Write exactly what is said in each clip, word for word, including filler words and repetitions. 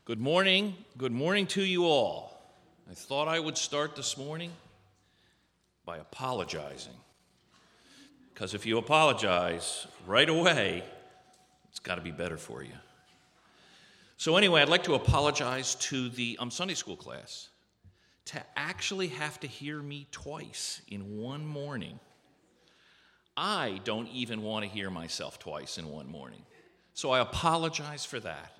Good morning. Good morning to you all. I thought I would start this morning by apologizing. Because if you apologize right away, it's got to be better for you. So anyway, I'd like to apologize to the um, Sunday school class. To actually have to hear me twice in one morning. I don't even want to hear myself twice in one morning. So I apologize for that.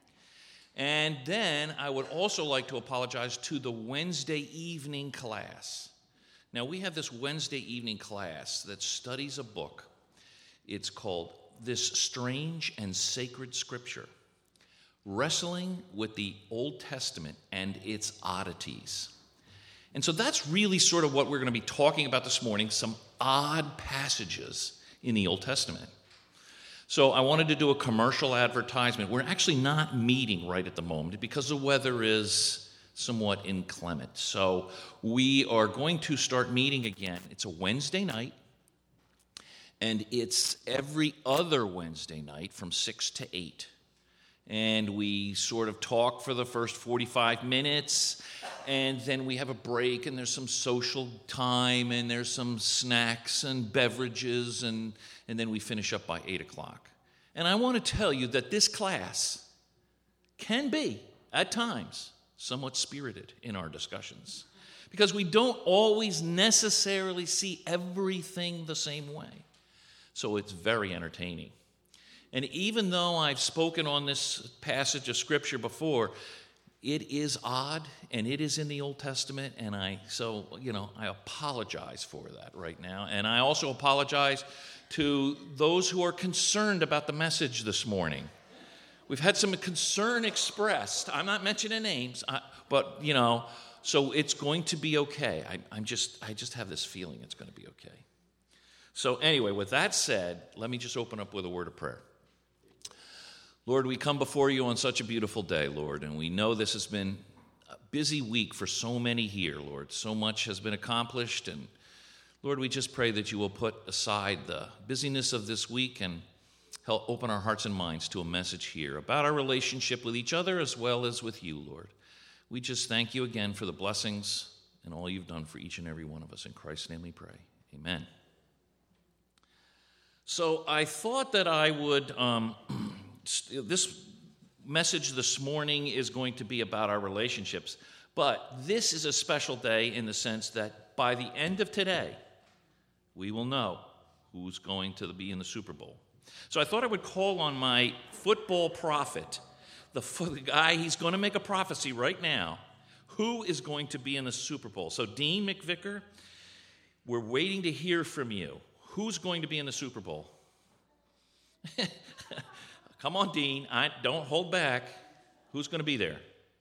And then I would also like to apologize to the Wednesday evening class. Now, we have this Wednesday evening class that studies a book. It's called This Strange and Sacred Scripture, Wrestling with the Old Testament and Its Oddities. And so that's really sort of what we're going to be talking about this morning, some odd passages in the Old Testament. So I wanted to do a commercial advertisement. We're actually not meeting right at the moment because the weather is somewhat inclement. So we are going to start meeting again. It's a Wednesday night, and it's every other Wednesday night from six to eight. And we sort of talk for the first forty-five minutes, and then we have a break, and there's some social time, and there's some snacks and beverages, and, and then we finish up by eight o'clock. And I want to tell you that this class can be, at times, somewhat spirited in our discussions, because we don't always necessarily see everything the same way. So it's very entertaining. And even though I've spoken on this passage of Scripture before, it is odd, and it is in the Old Testament, and I, so, you know, I apologize for that right now. And I also apologize to those who are concerned about the message this morning. We've had some concern expressed. I'm not mentioning names, I, but, you know, so it's going to be okay. I, I'm just, I just have this feeling it's going to be okay. So anyway, with that said, let me just open up with a word of prayer. Lord, we come before you on such a beautiful day, Lord, and we know this has been a busy week for so many here, Lord. So much has been accomplished, and Lord, we just pray that you will put aside the busyness of this week and help open our hearts and minds to a message here about our relationship with each other as well as with you, Lord. We just thank you again for the blessings and all you've done for each and every one of us. In Christ's name we pray. Amen. So I thought that I would... Um, This message this morning is going to be about our relationships, but this is a special day in the sense that by the end of today, we will know who's going to be in the Super Bowl. So I thought I would call on my football prophet, the, the guy, he's going to make a prophecy right now, who is going to be in the Super Bowl. So Dean McVicker, we're waiting to hear from you. Who's going to be in the Super Bowl? Come on, Dean. I, don't hold back. Who's going to be there?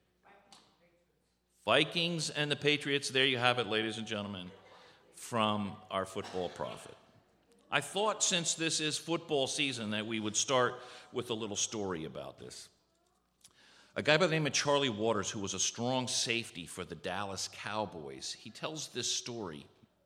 Vikings and the Patriots. There you have it, ladies and gentlemen, from our football prophet. I thought since this is football season that we would start with a little story about this. A guy by the name of Charlie Waters, who was a strong safety for the Dallas Cowboys, he tells this story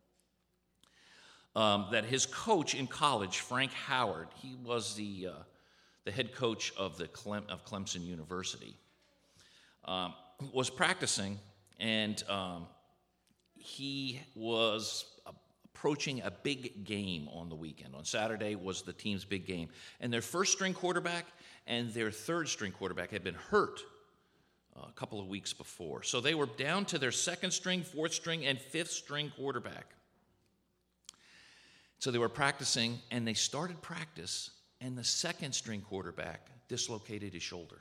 um, that his coach in college, Frank Howard, he was the... Uh, the head coach of the Clem, of Clemson University, um, was practicing, and um, he was approaching a big game on the weekend. On Saturday was the team's big game, and their first-string quarterback and their third-string quarterback had been hurt uh, a couple of weeks before. So they were down to their second-string, fourth-string, and fifth-string quarterback. So they were practicing, and they started practice, and the second-string quarterback dislocated his shoulder.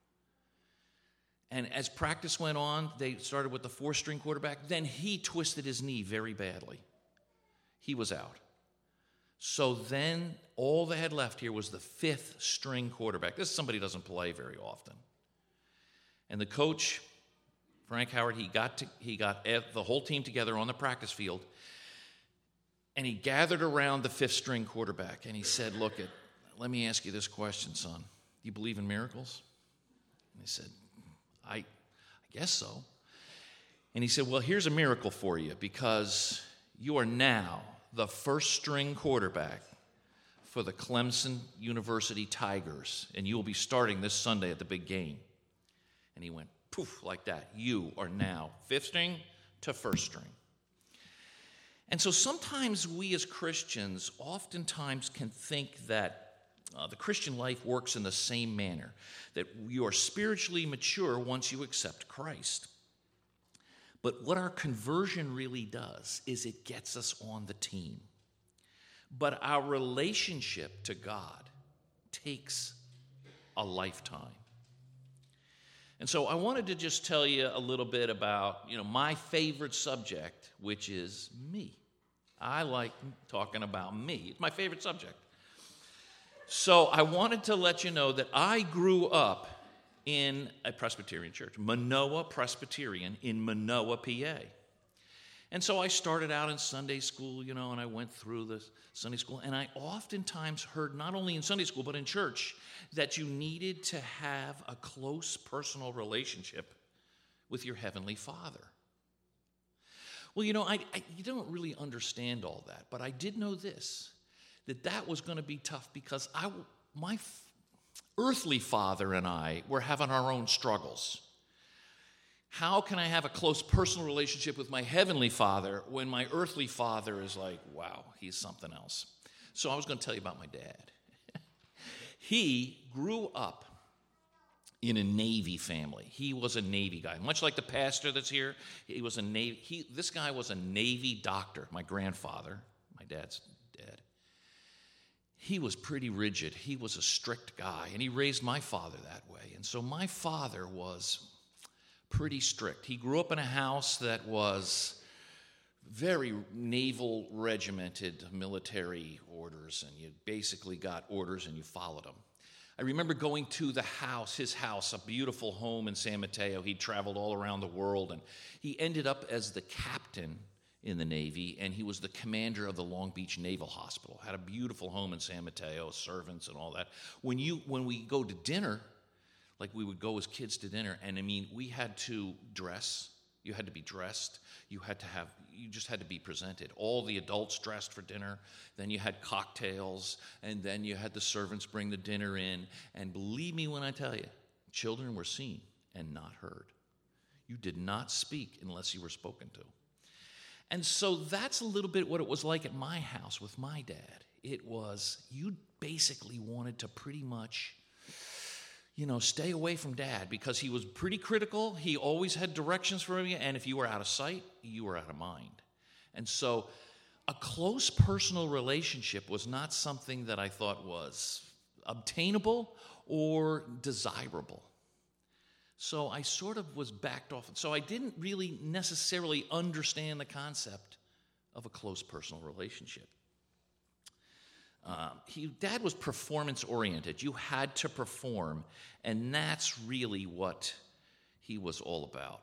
And as practice went on, they started with the fourth-string quarterback. Then he twisted his knee very badly. He was out. So then all they had left here was the fifth-string quarterback. This is somebody who doesn't play very often. And the coach, Frank Howard, he got to, he got the whole team together on the practice field, and he gathered around the fifth-string quarterback, and he said, look, it, let me ask you this question, son. Do you believe in miracles? And he said, I, I guess so. And he said, well, here's a miracle for you, because you are now the first-string quarterback for the Clemson University Tigers, and you will be starting this Sunday at the big game. And he went, poof, like that. You are now fifth string to first string. And so sometimes we as Christians oftentimes can think that uh, the Christian life works in the same manner, that you are spiritually mature once you accept Christ. But what our conversion really does is it gets us on the team. But our relationship to God takes a lifetime. And so I wanted to just tell you a little bit about, you know, my favorite subject, which is me. I like talking about me. It's my favorite subject. So I wanted to let you know that I grew up in a Presbyterian church, Manoa Presbyterian in Manoa, P A. And so I started out in Sunday school, you know, and I went through the Sunday school, and I oftentimes heard, not only in Sunday school, but in church, that you needed to have a close personal relationship with your Heavenly Father. Well, you know, I, I you don't really understand all that, but I did know this, that that was going to be tough because I, my f- earthly father and I were having our own struggles. How can I have a close personal relationship with my Heavenly Father when my earthly father is like, wow, he's something else? So I was going to tell you about my dad. He grew up in a Navy family. He was a Navy guy. Much like the pastor that's here, he was a Navy. He, this guy was a Navy doctor, my grandfather. My dad's dead. He was pretty rigid. He was a strict guy, and he raised my father that way. And so my father was pretty strict. He grew up in a house that was very naval regimented military orders, and you basically got orders and you followed them. I remember going to the house, his house, a beautiful home in San Mateo. He'd traveled all around the world, and he ended up as the captain in the Navy, and he was the commander of the Long Beach Naval Hospital. Had a beautiful home in San Mateo, servants and all that. When you when we go to dinner, like we would go as kids to dinner, and I mean, we had to dress. You had to be dressed. You had to have, you just had to be presented. All the adults dressed for dinner. Then you had cocktails, and then you had the servants bring the dinner in. And believe me when I tell you, children were seen and not heard. You did not speak unless you were spoken to. And so that's a little bit what it was like at my house with my dad. It was, you basically wanted to pretty much, you know, stay away from dad because he was pretty critical. He always had directions for you, and if you were out of sight, you were out of mind. And so a close personal relationship was not something that I thought was obtainable or desirable. So I sort of was backed off. So I didn't really necessarily understand the concept of a close personal relationship. Um, he, Dad was performance-oriented. You had to perform, and that's really what he was all about.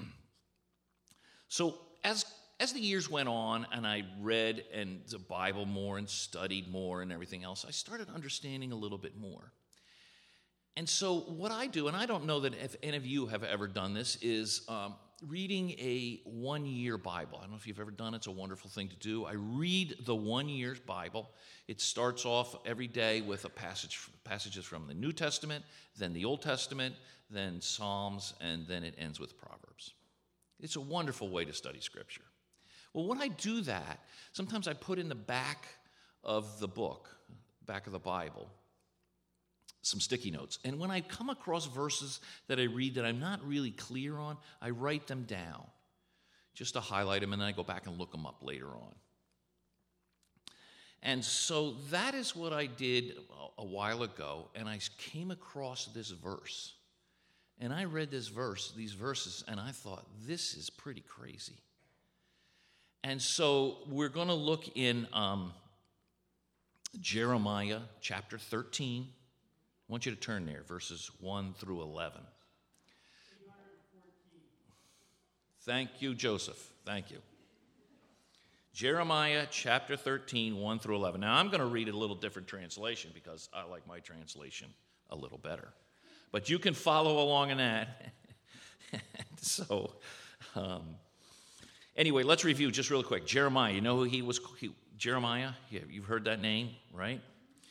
So as as the years went on, and I read and the Bible more and studied more and everything else, I started understanding a little bit more. And so what I do, and I don't know that if any of you have ever done this, is um, reading a one-year Bible. I don't know if you've ever done it. It's a wonderful thing to do. I read the one-year Bible. It starts off every day with a passage, passages from the New Testament, then the Old Testament, then Psalms, and then it ends with Proverbs. It's a wonderful way to study Scripture. Well, when I do that, sometimes I put in the back of the book, back of the Bible, some sticky notes. And when I come across verses that I read that I'm not really clear on, I write them down just to highlight them, and then I go back and look them up later on. And so that is what I did a while ago, and I came across this verse. And I read this verse, these verses, and I thought, this is pretty crazy. And so we're going to look in um, Jeremiah chapter thirteen. I want you to turn there, verses one through eleven. Thank you, Joseph. Thank you. Jeremiah chapter thirteen, one through eleven. Now, I'm going to read a little different translation because I like my translation a little better. But you can follow along in that. so, um, anyway, let's review just real quick. Jeremiah, you know who he was? He, Jeremiah, yeah, you've heard that name, right?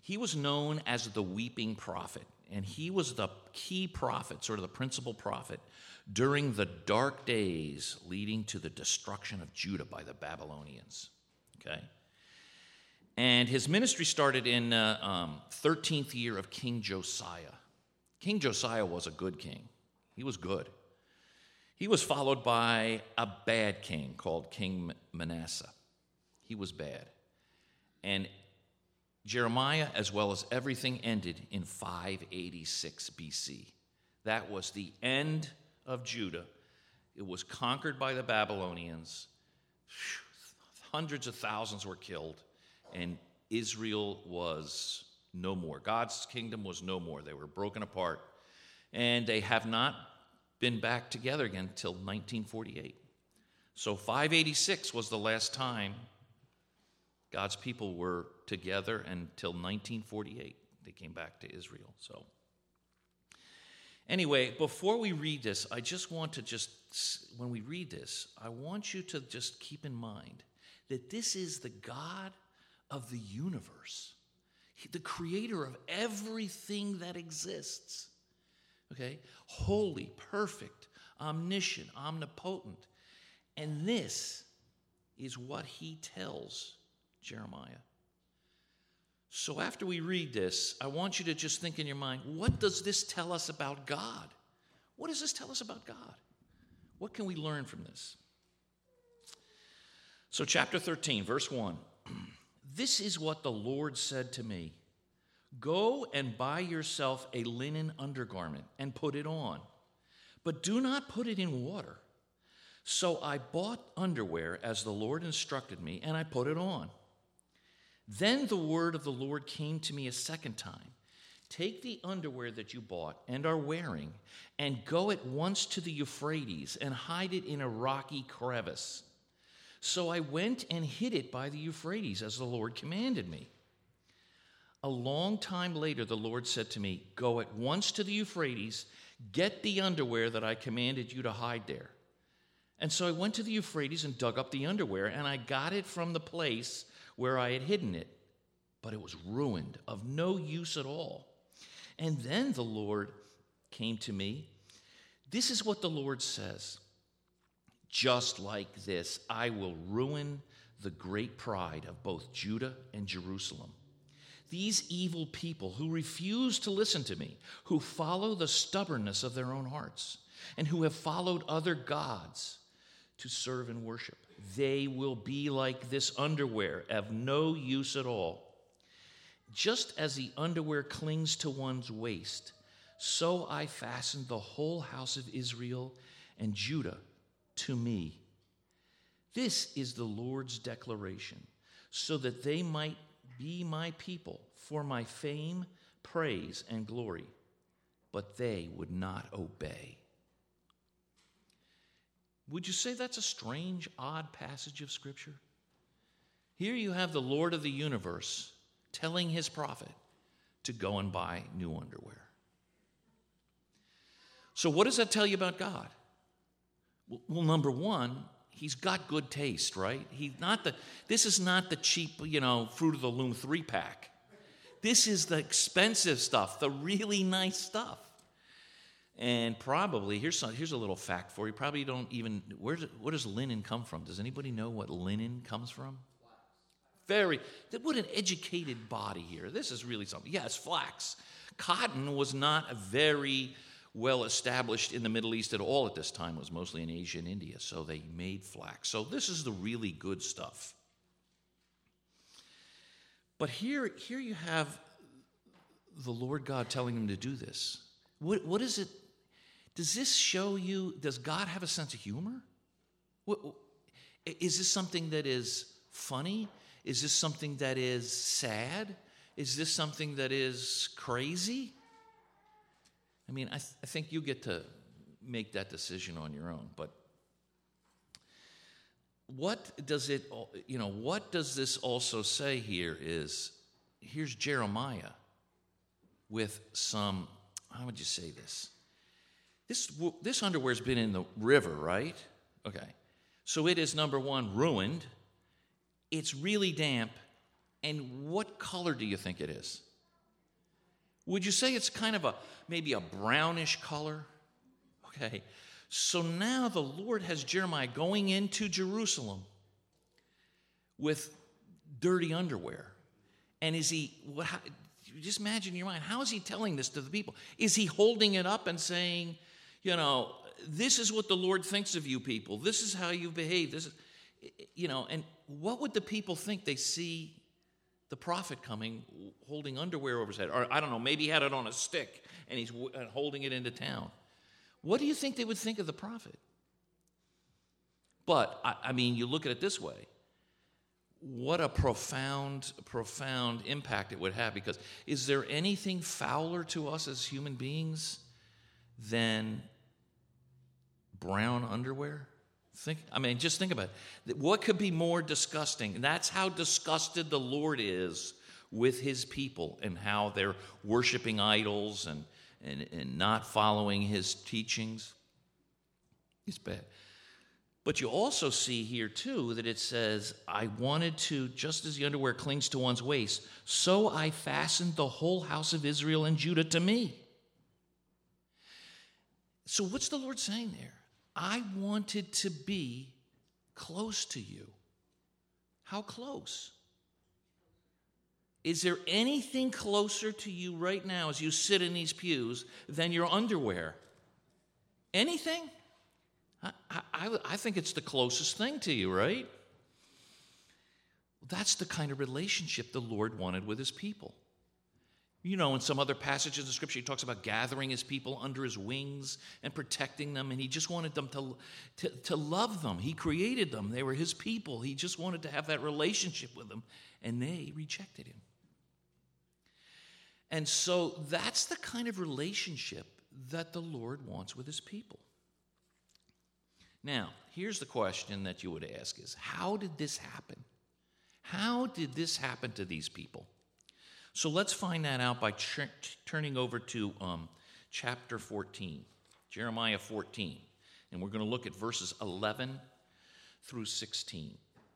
He was known as the weeping prophet, and he was the key prophet, sort of the principal prophet, during the dark days leading to the destruction of Judah by the Babylonians. Okay? And his ministry started in uh, um, thirteenth year of King Josiah. King Josiah was a good king. He was good. He was followed by a bad king called King Manasseh. He was bad. And Jeremiah, as well as everything, ended in five eighty-six B C. That was the end of Judah. It was conquered by the Babylonians. Hundreds of thousands were killed, and Israel was no more. God's kingdom was no more. They were broken apart, and they have not been back together again until nineteen forty-eight. So five eighty-six was the last time God's people were together until nineteen forty-eight. They came back to Israel. So anyway, before we read this, I just want to just, when we read this, I want you to just keep in mind that this is the God of the universe, the creator of everything that exists. Okay? Holy, perfect, omniscient, omnipotent. And this is what he tells Jeremiah. So after we read this, I want you to just think in your mind, what does this tell us about God? What does this tell us about God? What can we learn from this? So chapter thirteen, verse one. This is what the Lord said to me. Go and buy yourself a linen undergarment and put it on, but do not put it in water. So I bought underwear as the Lord instructed me, and I put it on. Then the word of the Lord came to me a second time. Take the underwear that you bought and are wearing, and go at once to the Euphrates and hide it in a rocky crevice. So I went and hid it by the Euphrates as the Lord commanded me. A long time later, the Lord said to me, go at once to the Euphrates, get the underwear that I commanded you to hide there. And so I went to the Euphrates and dug up the underwear, and I got it from the place where I had hidden it. But it was ruined, of no use at all. And then the Lord came to me. This is what the Lord says. Just like this, I will ruin the great pride of both Judah and Jerusalem. These evil people who refuse to listen to me, who follow the stubbornness of their own hearts, and who have followed other gods to serve and worship, they will be like this underwear, of no use at all. Just as the underwear clings to one's waist, so I fastened the whole house of Israel and Judah to me. This is the Lord's declaration, so that they might be my people for my fame, praise, and glory. But they would not obey. Would you say that's a strange, odd passage of Scripture? Here you have the Lord of the universe telling his prophet to go and buy new underwear. So what does that tell you about God? Well, well number one, he's got good taste, right? He's not the. This is not the cheap, you know, Fruit of the Loom three-pack. This is the expensive stuff, the really nice stuff. And probably, here's some, here's a little fact for you. Probably don't even, where, do, where does linen come from? Does anybody know what linen comes from? Very, what an educated body here. This is really something. Yes, flax. Cotton was not a very well established in the Middle East at all at this time. It was mostly in Asia and India, so they made flax. So this is the really good stuff. But here, here you have the Lord God telling him to do this. What, what is it? Does this show you, does God have a sense of humor? What, is this something that is funny? Is this something that is sad? Is this something that is crazy? I mean, I, th- I think you get to make that decision on your own. But what does it, you know, what does this also say here is, here's Jeremiah with some, how would you say this? This, this underwear's been in the river, right? Okay. So it is, number one, ruined. It's really damp. And what color do you think it is? Would you say it's kind of a maybe a brownish color? Okay. So now the Lord has Jeremiah going into Jerusalem with dirty underwear. And is he, what, how, just imagine in your mind, how is he telling this to the people? Is he holding it up and saying, you know, this is what the Lord thinks of you people. This is how you behave. This is, you know, and what would the people think? They see the prophet coming holding underwear over his head. Or I don't know, maybe he had it on a stick and he's holding it into town. What do you think they would think of the prophet? But, I, I mean, you look at it this way. What a profound, profound impact it would have. Because is there anything fouler to us as human beings than brown underwear? Think, I mean, just think about it. What could be more disgusting? And that's how disgusted the Lord is with his people and how they're worshiping idols and, and, and not following his teachings. It's bad. But you also see here, too, that it says, I wanted to, just as the underwear clings to one's waist, so I fastened the whole house of Israel and Judah to me. So what's the Lord saying there? I wanted to be close to you. How close? Is there anything closer to you right now as you sit in these pews than your underwear? Anything? I, I, I think it's the closest thing to you, right? That's the kind of relationship the Lord wanted with his people. You know, in some other passages in Scripture, he talks about gathering his people under his wings and protecting them, and he just wanted them to, to, to love them. He created them. They were his people. He just wanted to have that relationship with them, and they rejected him. And so that's the kind of relationship that the Lord wants with his people. Now, here's the question that you would ask is, how did this happen? How did this happen to these people? So let's find that out by tr- turning over to um, chapter fourteen, Jeremiah fourteen. And we're going to look at verses eleven through sixteen.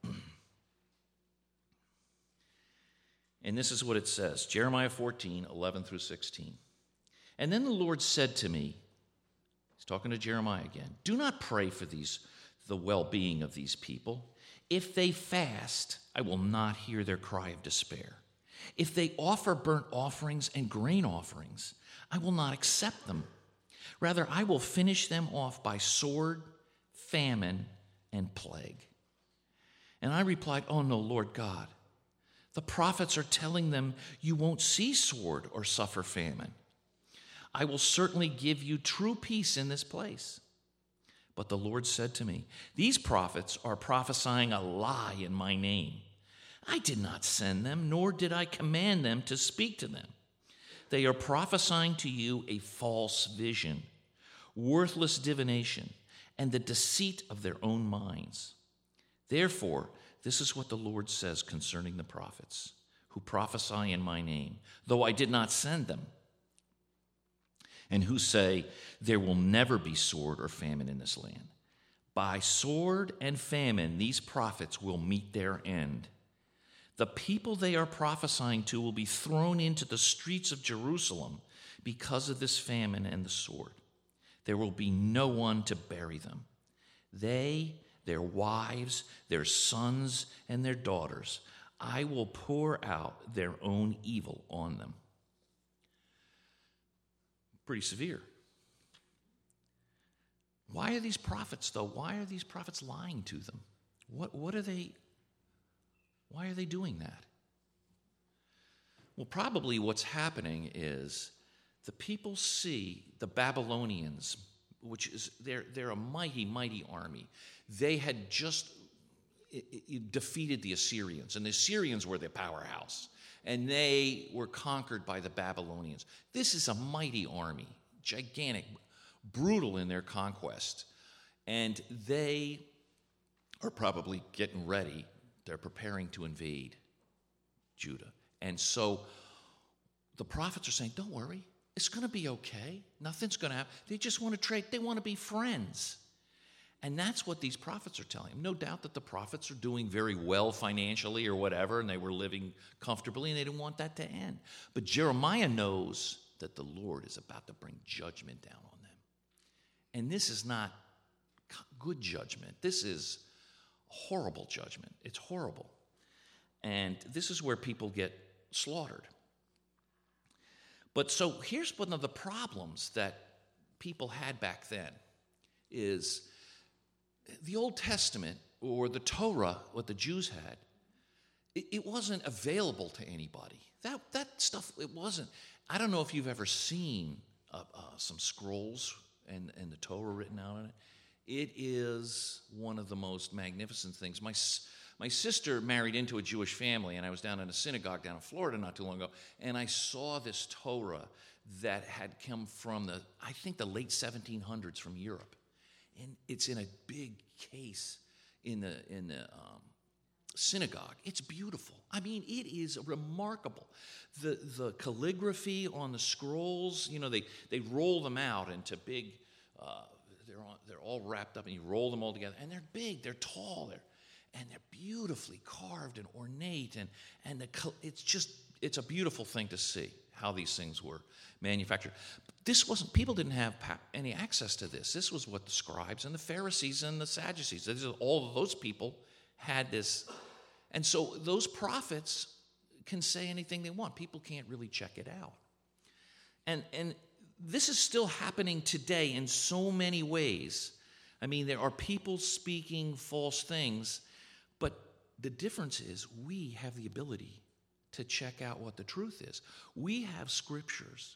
And this is what it says, Jeremiah fourteen, eleven through sixteen. And then the Lord said to me, he's talking to Jeremiah again, do not pray for these, the well-being of these people. If they fast, I will not hear their cry of despair. If they offer burnt offerings and grain offerings, I will not accept them. Rather, I will finish them off by sword, famine, and plague. And I replied, oh no, Lord God, the prophets are telling them you won't see sword or suffer famine. I will certainly give you true peace in this place. But the Lord said to me, these prophets are prophesying a lie in my name. I did not send them, nor did I command them to speak to them. They are prophesying to you a false vision, worthless divination, and the deceit of their own minds. Therefore, this is what the Lord says concerning the prophets who prophesy in my name, though I did not send them, and who say, there will never be sword or famine in this land. By sword and famine, these prophets will meet their end. The people they are prophesying to will be thrown into the streets of Jerusalem because of this famine and the sword. There will be no one to bury them. They, their wives, their sons, and their daughters, I will pour out their own evil on them. Pretty severe. Why are these prophets, though? Why are these prophets lying to them? What, what are they, why are they doing that? Well, probably what's happening is the people see the Babylonians, which is, they're, they're a mighty, mighty army. They had just it, it defeated the Assyrians, and the Assyrians were their powerhouse. And they were conquered by the Babylonians. This is a mighty army, gigantic, brutal in their conquest. And they are probably getting ready. They're preparing to invade Judah. And so the prophets are saying, don't worry, it's going to be okay. Nothing's going to happen. They just want to trade. They want to be friends. And that's what these prophets are telling him. No doubt that the prophets are doing very well financially or whatever, and they were living comfortably, and they didn't want that to end. But Jeremiah knows that the Lord is about to bring judgment down on them. And this is not good judgment. This is horrible judgment. It's horrible. And this is where people get slaughtered. But so here's one of the problems that people had back then is the Old Testament or the Torah, what the Jews had, it, it wasn't available to anybody. That that stuff, it wasn't. I don't know if you've ever seen uh, uh, some scrolls and, and the Torah written out on it. It is one of the most magnificent things. My My sister married into a Jewish family, and I was down in a synagogue down in Florida not too long ago, and I saw this Torah that had come from the, I think, the late seventeen hundreds from Europe. And it's in a big case in the in the um, synagogue. It's beautiful. I mean, it is remarkable. The the calligraphy on the scrolls, you know, they, they roll them out into big, uh, they're, on, they're all wrapped up, and you roll them all together. And they're big, they're tall, they're and they're beautifully carved and ornate, and and the, it's just it's a beautiful thing to see how these things were manufactured. This wasn't people didn't have any access to this. This was what the scribes and the Pharisees and the Sadducees, all of those people had this, and so those prophets can say anything they want. People can't really check it out, and and this is still happening today in so many ways. I mean, there are people speaking false things. But the difference is we have the ability to check out what the truth is. We have scriptures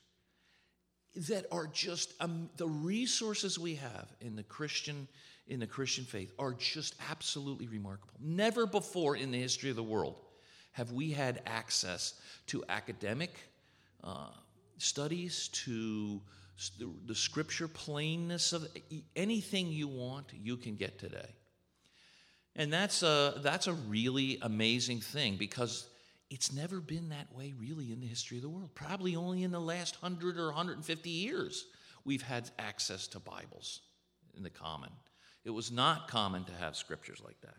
that are just um, the resources we have in the Christian in the Christian faith are just absolutely remarkable. Never before in the history of the world have we had access to academic uh, studies, to the, the scripture plainness of anything you want, you can get today. And that's a, that's a really amazing thing because it's never been that way really in the history of the world. Probably only in the last one hundred or one hundred fifty years we've had access to Bibles in the common. It was not common to have scriptures like that.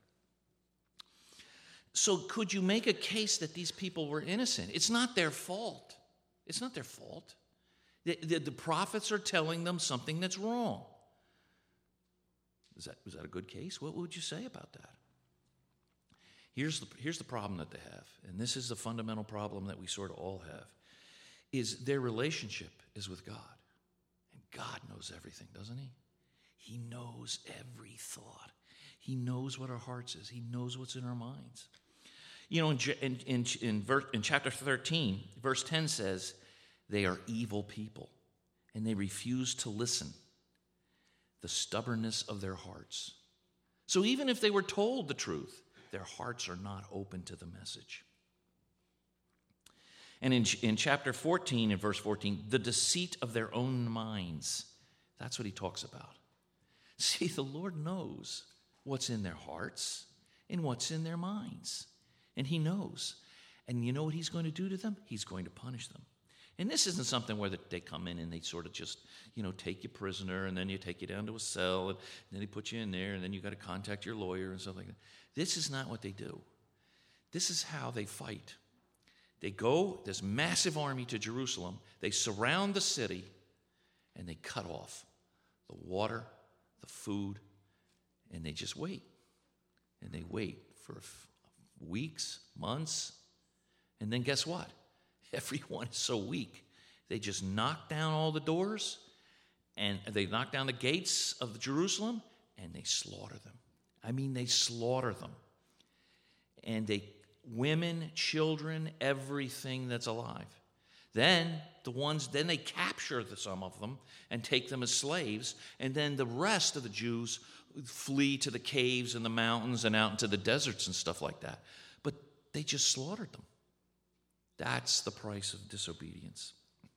So could you make a case that these people were innocent? It's not their fault. It's not their fault. The, the, the prophets are telling them something that's wrong. Is that, is that a good case? What would you say about that? Here's the, here's the problem that they have, and this is the fundamental problem that we sort of all have, is their relationship is with God. And God knows everything, doesn't he? He knows every thought. He knows what our hearts is. He knows what's in our minds. You know, in, in, in, in, verse, in chapter thirteen, verse ten says, they are evil people, and they refuse to listen. The stubbornness of their hearts. So even if they were told the truth, their hearts are not open to the message. And in, in chapter fourteen, in verse fourteen, the deceit of their own minds. That's what he talks about. See, the Lord knows what's in their hearts and what's in their minds. And he knows. And you know what he's going to do to them? He's going to punish them. And this isn't something where they come in and they sort of just, you know, take you prisoner and then you take you down to a cell and then they put you in there and then you got to contact your lawyer and stuff like that. This is not what they do. This is how they fight. They go, this massive army to Jerusalem, they surround the city and they cut off the water, the food, and they just wait. And they wait for weeks, months, and then guess what? Everyone is so weak. They just knock down all the doors, and they knock down the gates of the Jerusalem, and they slaughter them. I mean, they slaughter them. And they, women, children, everything that's alive. Then the ones, then they capture the, some of them and take them as slaves, and then the rest of the Jews flee to the caves and the mountains and out into the deserts and stuff like that. But they just slaughtered them. That's the price of disobedience.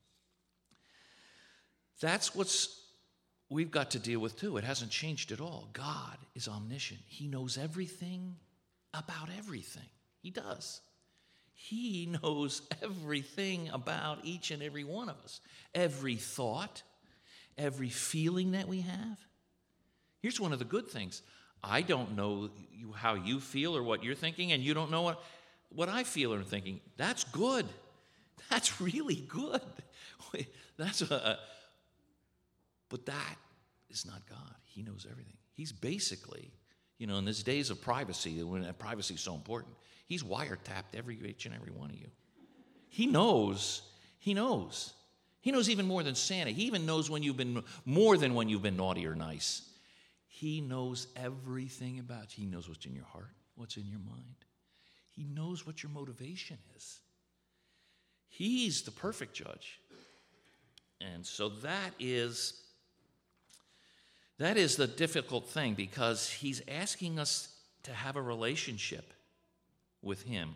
That's what's we've got to deal with too. It hasn't changed at all. God is omniscient. He knows everything about everything. He does. He knows everything about each and every one of us. Every thought, every feeling that we have. Here's one of the good things. I don't know you, how you feel or what you're thinking, and you don't know what What I feel or thinking. That's good. That's really good. That's a, but that is not God. He knows everything. He's basically, you know, in these days of privacy, when privacy is so important, he's wiretapped every each and every one of you. He knows. He knows. He knows even more than Santa. He even knows when you've been more than when you've been naughty or nice. He knows everything about you. He knows what's in your heart, what's in your mind. He knows what your motivation is. He's the perfect judge. And so that is that is the difficult thing, because he's asking us to have a relationship with him.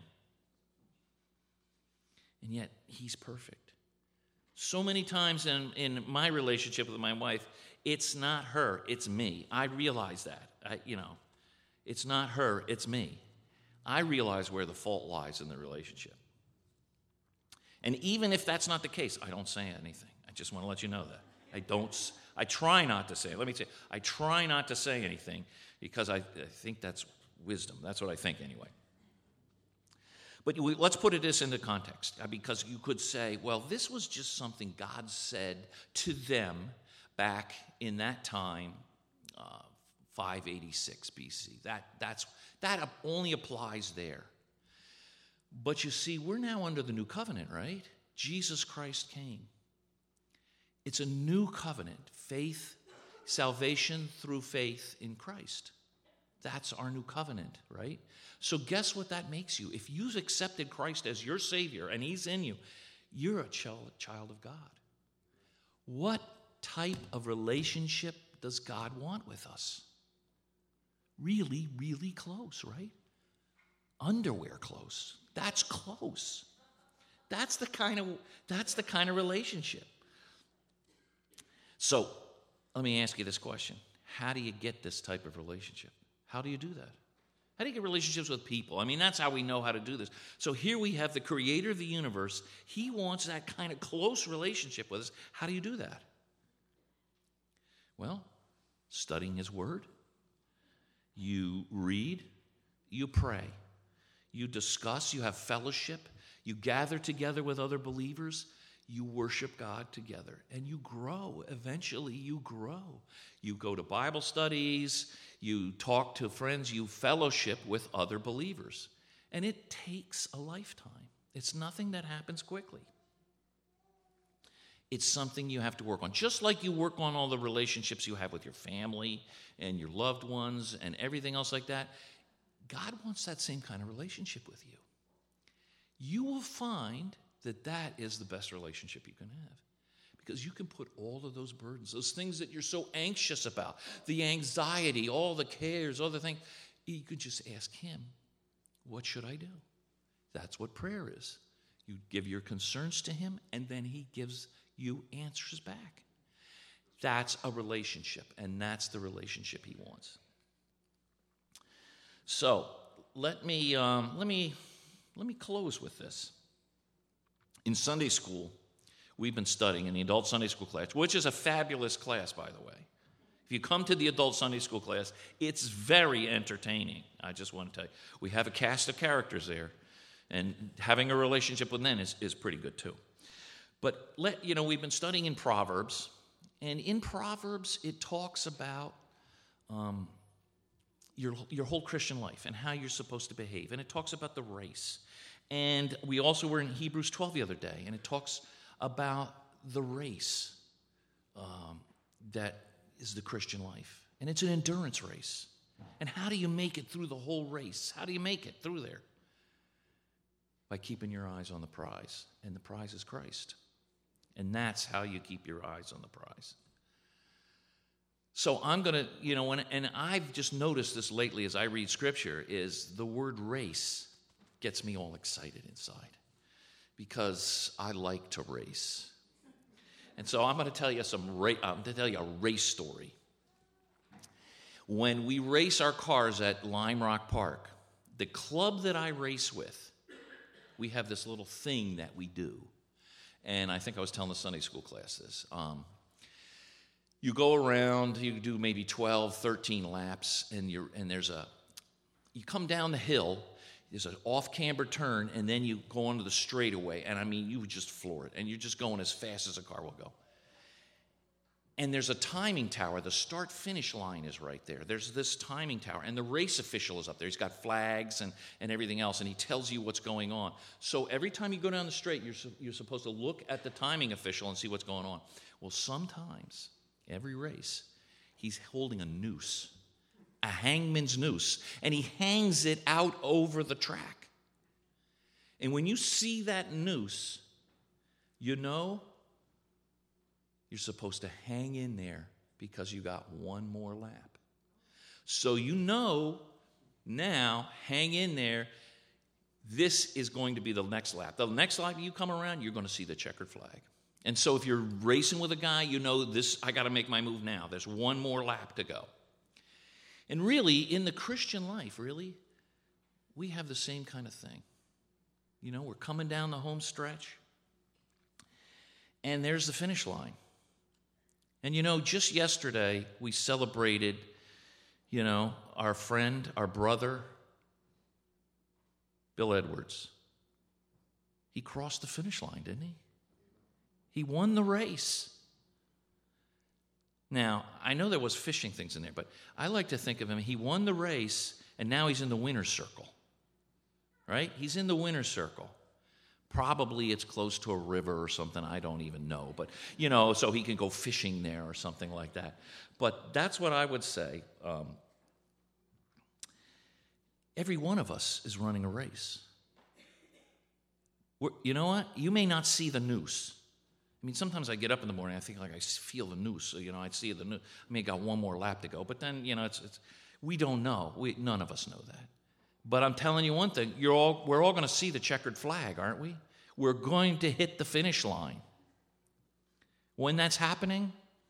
And yet he's perfect. So many times in, in my relationship with my wife, it's not her, it's me. I realize that. I, you know, it's not her, it's me. I realize where the fault lies in the relationship. And even if that's not the case, I don't say anything. I just want to let you know that. I don't, I try not to say it. Let me say, I try not to say anything because I, I think that's wisdom. That's what I think anyway. But we, let's put this into context, because you could say, well, this was just something God said to them back in that time, uh, five eighty-six B C. That, that's, that only applies there. But you see, we're now under the new covenant, right? Jesus Christ came. It's a new covenant, faith, salvation through faith in Christ. That's our new covenant, right? So guess what that makes you? If you've accepted Christ as your Savior and he's in you, you're a child of God. What type of relationship does God want with us? Really, really close, right? Underwear close. That's close. That's the kind of that's the kind of relationship. So, let me ask you this question. How do you get this type of relationship? How do you do that? How do you get relationships with people? I mean, that's how we know how to do this. So here we have the creator of the universe. He wants that kind of close relationship with us. How do you do that? Well, studying his word. You read. You pray. You discuss. You have fellowship. You gather together with other believers. You worship God together, and you grow. Eventually, you grow. You go to Bible studies, you talk to friends, you fellowship with other believers. And it takes a lifetime. It's nothing that happens quickly. It's something you have to work on. Just like you work on all the relationships you have with your family and your loved ones and everything else like that, God wants that same kind of relationship with you. You will find that that is the best relationship you can have, because you can put all of those burdens, those things that you're so anxious about, the anxiety, all the cares, all the things, you could just ask him, what should I do? That's what prayer is. You give your concerns to him, and then he gives you answers back. That's a relationship, and that's the relationship he wants. So let me um, let me let me close with this. In Sunday school, we've been studying in the adult Sunday school class, which is a fabulous class, by the way. If you come to the adult Sunday school class, it's very entertaining. I just want to tell you. We have a cast of characters there, and having a relationship with them is, is pretty good too. But, let you know, we've been studying in Proverbs, and in Proverbs, it talks about um, your, your whole Christian life and how you're supposed to behave, and it talks about the race. And we also were in Hebrews twelve the other day, and it talks about the race um, that is the Christian life. And it's an endurance race. And how do you make it through the whole race? How do you make it through there? By keeping your eyes on the prize. And the prize is Christ. And that's how you keep your eyes on the prize. So I'm going to, you know, and, and I've just noticed this lately as I read Scripture, is the word race gets me all excited inside, because I like to race. And so I'm going to tell you some ra- I'm going to tell you a race story. When we race our cars at Lime Rock Park, the club that I race with, we have this little thing that we do. And I think I was telling the Sunday school class this. Um, you go around, you do maybe twelve, thirteen laps, and you're and there's a you come down the hill. there's an off-camber turn, and then you go onto the straightaway, and I mean, you would just floor it, and you're just going as fast as a car will go. And there's a timing tower. The start-finish line is right there. There's this timing tower, and the race official is up there. He's got flags and, and everything else, and he tells you what's going on. So every time you go down the straight, you're, you're supposed to look at the timing official and see what's going on. Well, sometimes, every race, he's holding a noose, a hangman's noose, and he hangs it out over the track. And when you see that noose, you know you're supposed to hang in there because you got one more lap. So you know now, hang in there. This is going to be the next lap. The next lap you come around, you're going to see the checkered flag. And so if you're racing with a guy, you know this, I got to make my move now. There's one more lap to go. And really, in the Christian life, really, we have the same kind of thing. You know, we're coming down the home stretch, and there's the finish line. And, you know, just yesterday, we celebrated, you know, our friend, our brother, Bill Edwards. He crossed the finish line, didn't he? He won the race. Now, I know there was fishing things in there, but I like to think of him, he won the race, and now he's in the winner's circle, right? He's in the winner's circle. Probably it's close to a river or something, I don't even know. But, you know, so he can go fishing there or something like that. But that's what I would say. Um, every one of us is running a race. We're, you know what? You may not see the noose. I mean, sometimes I get up in the morning, I think like I feel the noose. So, you know, I'd see the noose. I may have got one more lap to go. But then, you know, it's, it's we don't know. We, none of us know that. But I'm telling you one thing, you're all, we're all going to see the checkered flag, aren't we? We're going to hit the finish line. When that's happening,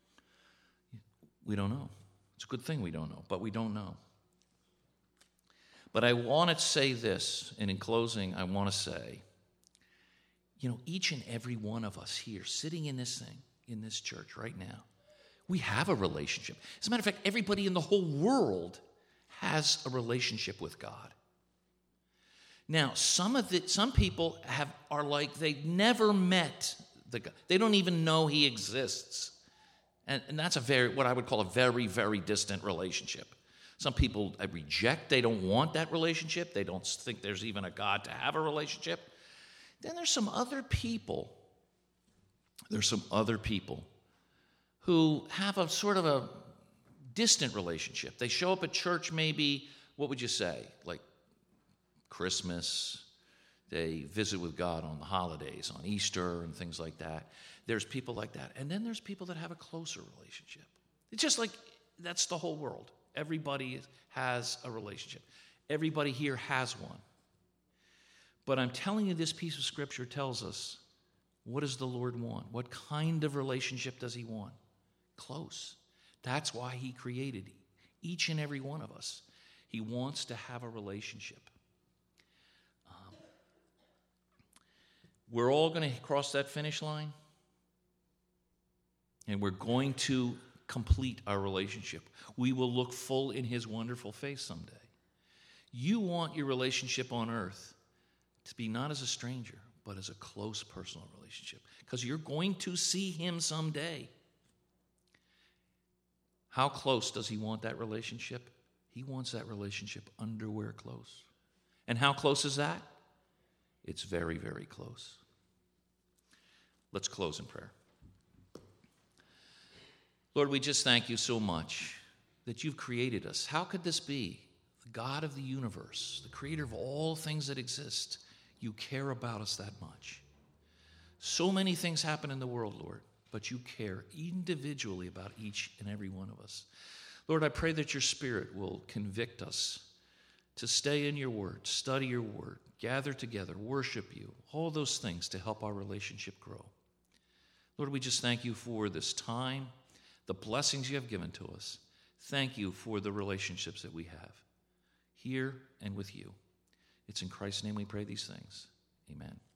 we don't know. It's a good thing we don't know, but we don't know. But I want to say this, and in closing, I want to say, you know, each and every one of us here, sitting in this thing, in this church right now, we have a relationship. As a matter of fact, everybody in the whole world has a relationship with God. Now, some of the some people have are like they've never met the God. They don't even know he exists. And, and that's a very what I would call a very, very distant relationship. Some people reject, they don't want that relationship. They don't think there's even a God to have a relationship. Then there's some other people. There's some other people who have a sort of a distant relationship. They show up at church maybe, what would you say, like Christmas. They visit with God on the holidays, on Easter and things like that. There's people like that. And then there's people that have a closer relationship. It's just like that's the whole world. Everybody has a relationship. Everybody here has one. But I'm telling you, this piece of Scripture tells us, what does the Lord want? What kind of relationship does he want? Close. That's why he created each and every one of us. He wants to have a relationship. Um, we're all going to cross that finish line, and we're going to complete our relationship. We will look full in his wonderful face someday. You want your relationship on earth to be not as a stranger, but as a close personal relationship, because you're going to see him someday. How close does he want that relationship? He wants that relationship underwear close. And how close is that? It's very, very close. Let's close in prayer. Lord, we just thank you so much that you've created us. How could this be? The God of the universe, the creator of all things that exist, you care about us that much. So many things happen in the world, Lord, but you care individually about each and every one of us. Lord, I pray that your Spirit will convict us to stay in your word, study your word, gather together, worship you, all those things to help our relationship grow. Lord, we just thank you for this time, the blessings you have given to us. Thank you for the relationships that we have here and with you. It's in Christ's name we pray these things. Amen.